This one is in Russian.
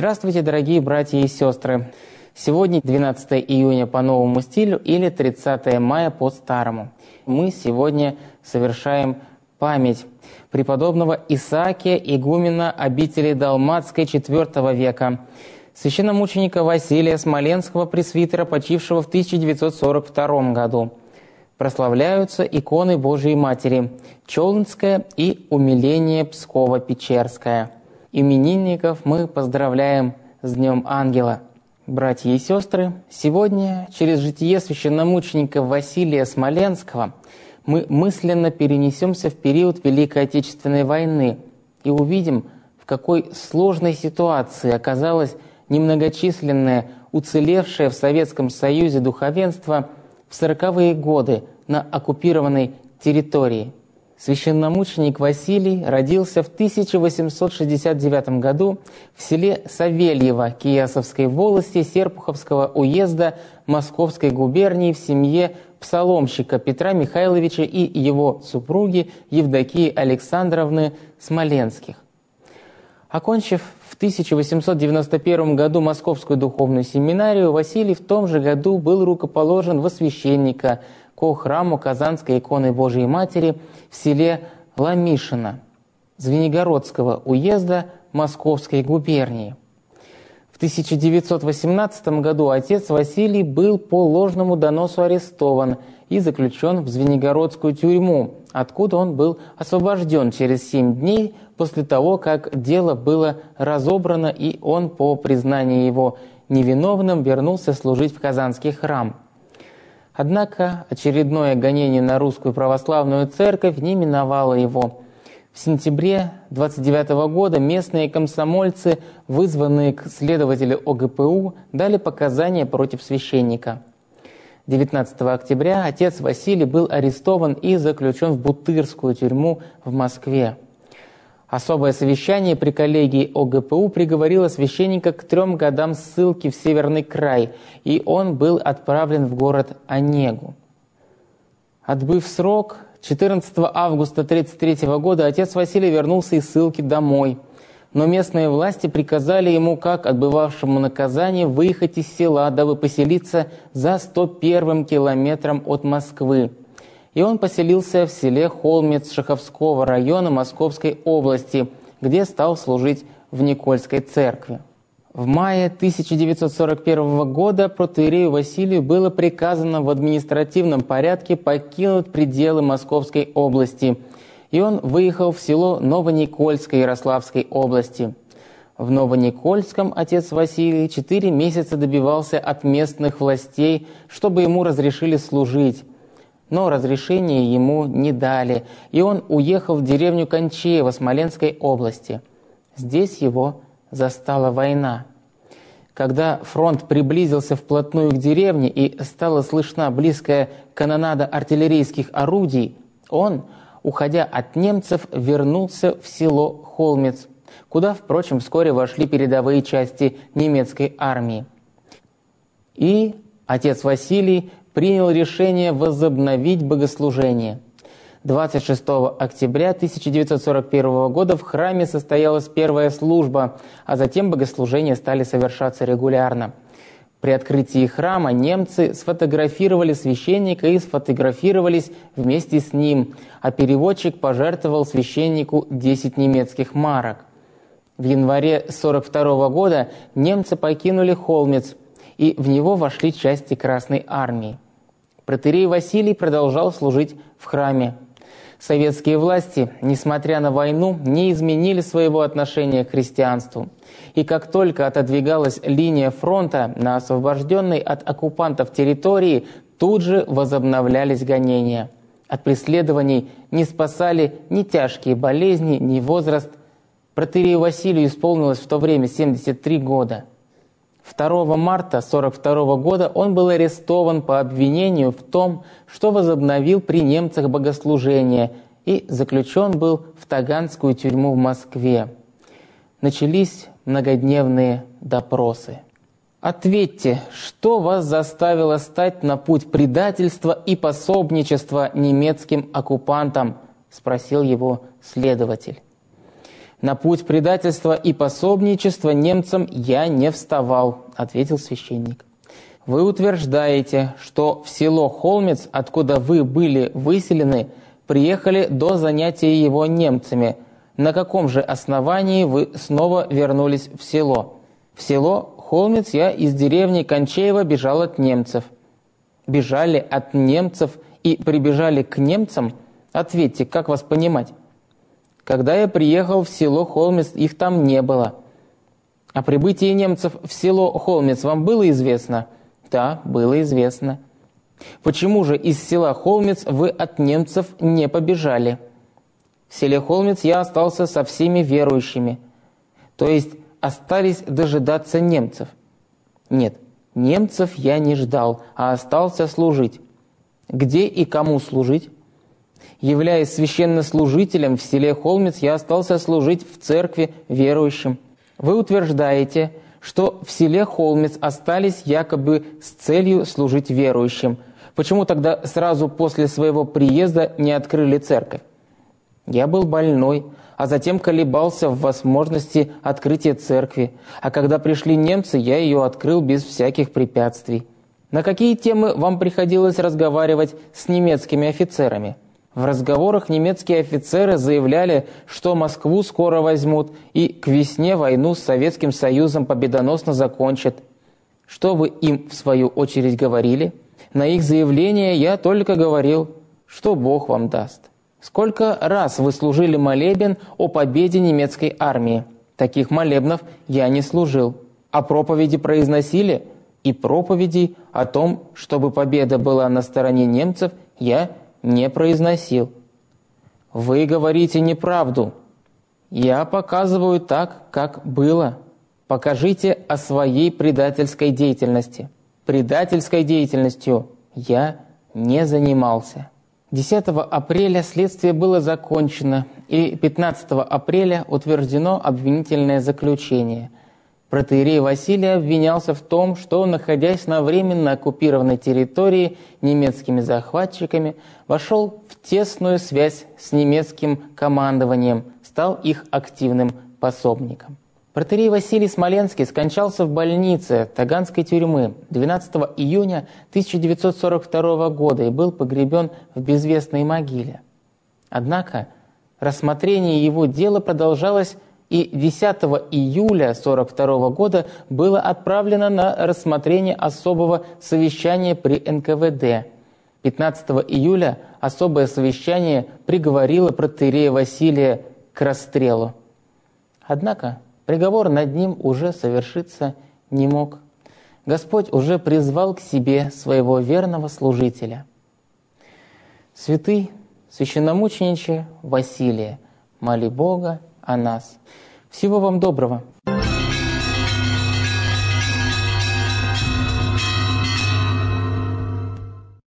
Здравствуйте, дорогие братья и сестры! Сегодня 12 июня по новому стилю или 30 мая по старому. Мы сегодня совершаем память преподобного Исаакия, игумена обители Далматской IV века, священномученика Василия Смоленского, пресвитера, почившего в 1942 году. Прославляются иконы Божией Матери Челнская и Умиление Псково-Печерская. Именинников мы поздравляем с Днем Ангела. Братья и сестры, сегодня через житие священномученика Василия Смоленского мы мысленно перенесемся в период Великой Отечественной войны и увидим, в какой сложной ситуации оказалось немногочисленное, уцелевшее в Советском Союзе духовенство в 40-е годы на оккупированной территории. Священномученик Василий родился в 1869 году в селе Савельево Киясовской волости Серпуховского уезда Московской губернии в семье псаломщика Петра Михайловича и его супруги Евдокии Александровны Смоленских. Окончив в 1891 году Московскую духовную семинарию, Василий в том же году был рукоположен во священника ко храму Казанской иконы Божией Матери в селе Ламишино Звенигородского уезда Московской губернии. В 1918 году отец Василий был по ложному доносу арестован и заключен в Звенигородскую тюрьму, откуда он был освобожден через 7 дней после того, как дело было разобрано, и он, по признанию его невиновным, вернулся служить в Казанский храм. Однако очередное гонение на русскую православную церковь не миновало его. В сентябре 1929 года местные комсомольцы, вызванные к следователю ОГПУ, дали показания против священника. 19 октября отец Василий был арестован и заключен в Бутырскую тюрьму в Москве. Особое совещание при коллегии ОГПУ приговорило священника к 3 годам ссылки в Северный край, и он был отправлен в город Онегу. Отбыв срок, 14 августа 1933 года отец Василий вернулся из ссылки домой, но местные власти приказали ему, как отбывавшему наказание, выехать из села, дабы поселиться за 101 километром от Москвы. И он поселился в селе Холмец Шаховского района Московской области, где стал служить в Никольской церкви. В мае 1941 года протоиерею Василию было приказано в административном порядке покинуть пределы Московской области, и он выехал в село Новоникольское Ярославской области. В Новоникольском отец Василий 4 месяца добивался от местных властей, чтобы ему разрешили служить. Но разрешения ему не дали, и он уехал в деревню Кончеево Смоленской области. Здесь его застала война. Когда фронт приблизился вплотную к деревне и стала слышна близкая канонада артиллерийских орудий, он, уходя от немцев, вернулся в село Холмец, куда, впрочем, вскоре вошли передовые части немецкой армии. И отец Василий принял решение возобновить богослужение. 26 октября 1941 года в храме состоялась первая служба, а затем богослужения стали совершаться регулярно. При открытии храма немцы сфотографировали священника и сфотографировались вместе с ним, а переводчик пожертвовал священнику 10 немецких марок. В январе 1942 года немцы покинули Холмец, и в него вошли части Красной армии. Протоиерей Василий продолжал служить в храме. Советские власти, несмотря на войну, не изменили своего отношения к христианству. И как только отодвигалась линия фронта на освобожденной от оккупантов территории, тут же возобновлялись гонения. От преследований не спасали ни тяжкие болезни, ни возраст. Протоиерею Василию исполнилось в то время 73 года. 2 марта 1942 года он был арестован по обвинению в том, что возобновил при немцах богослужение, и заключен был в Таганскую тюрьму в Москве. Начались многодневные допросы. Ответьте, что вас заставило стать на путь предательства и пособничества немецким оккупантам? Спросил его следователь. «На путь предательства и пособничества немцам я не вставал», — ответил священник. «Вы утверждаете, что в село Холмец, откуда вы были выселены, приехали до занятия его немцами. На каком же основании вы снова вернулись в село?» «В село Холмец я из деревни Кончеева бежал от немцев». «Бежали от немцев и прибежали к немцам? Ответьте, как вас понимать?» «Когда я приехал в село Холмец, их там не было». «О прибытии немцев в село Холмец вам было известно?» «Да, было известно». «Почему же из села Холмец вы от немцев не побежали?» «В селе Холмец я остался со всеми верующими». «То есть остались дожидаться немцев?» «Нет, немцев я не ждал, а остался служить». «Где и кому служить?» «Являясь священнослужителем в селе Холмец, я остался служить в церкви верующим». «Вы утверждаете, что в селе Холмец остались якобы с целью служить верующим. Почему тогда сразу после своего приезда не открыли церковь?» «Я был больной, а затем колебался в возможности открытия церкви. А когда пришли немцы, я ее открыл без всяких препятствий». «На какие темы вам приходилось разговаривать с немецкими офицерами?» В разговорах немецкие офицеры заявляли, что Москву скоро возьмут и к весне войну с Советским Союзом победоносно закончат. Что вы им, в свою очередь, говорили? На их заявление я только говорил, что Бог вам даст. Сколько раз вы служили молебен о победе немецкой армии? Таких молебнов я не служил. А проповеди произносили? И проповедей о том, чтобы победа была на стороне немцев, я не произносил. Вы говорите неправду. Я показываю так, как было. Покажите о своей предательской деятельности. Предательской деятельностью я не занимался. 10 апреля следствие было закончено, и 15 апреля утверждено обвинительное заключение. Протоиерей Василий обвинялся в том, что, находясь на временно оккупированной территории немецкими захватчиками, вошел в тесную связь с немецким командованием, стал их активным пособником. Протоиерей Василий Смоленский скончался в больнице Таганской тюрьмы 12 июня 1942 года и был погребен в безвестной могиле. Однако рассмотрение его дела продолжалось, и 10 июля 1942 года было отправлено на рассмотрение особого совещания при НКВД. 15 июля особое совещание приговорило протоиерея Василия к расстрелу. Однако приговор над ним уже совершиться не мог. Господь уже призвал к себе своего верного служителя. Святый священномучениче Василие, моли Бога о нас. Всего вам доброго.